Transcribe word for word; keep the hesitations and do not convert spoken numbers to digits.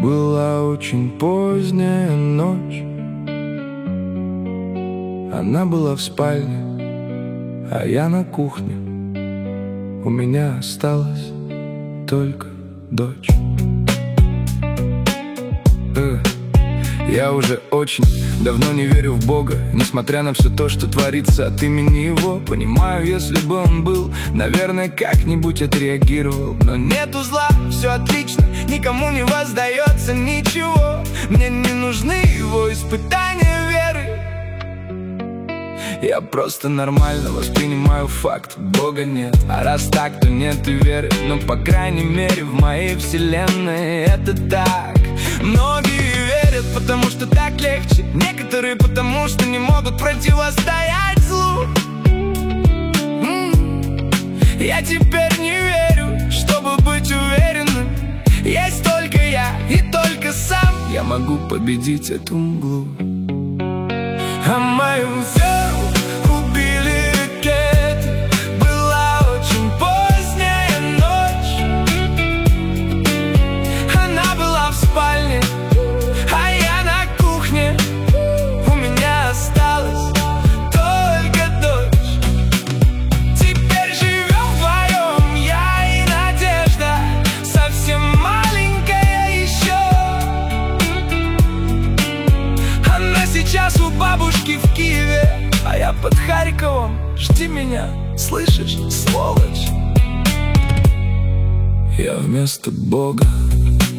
Была очень поздняя ночь. Она была в спальне, а я на кухне. У меня осталась только дочь. э, Я уже очень давно не верю в Бога, несмотря на все то, что творится от имени Его. Понимаю, если бы Он был, наверное, как-нибудь отреагировал. Но нету зла, все отлично, никому не воздается ничего. Мне не нужны Его испытания веры. Я просто нормально воспринимаю факт: Бога нет. А раз так, то нет и веры. Но, по крайней мере, в моей вселенной это так. Многие верят, потому что так легче. Некоторые потому что не могут противостоять злу. М-м-м. Я теперь не верю, чтобы быть уверенным. Есть только я и только сам. Я могу победить эту мглу. А мою веру убили ракеты. Была очень поздняя ночь. Она была в спальне, а я на кухне. У меня осталась только дочь. Теперь живем вдвоем, я и Надежда, совсем маленькая еще. Она сейчас у бабушки в Киеве, а я под Харьковом. Жди меня, слышишь, сволочь? Я вместо Бога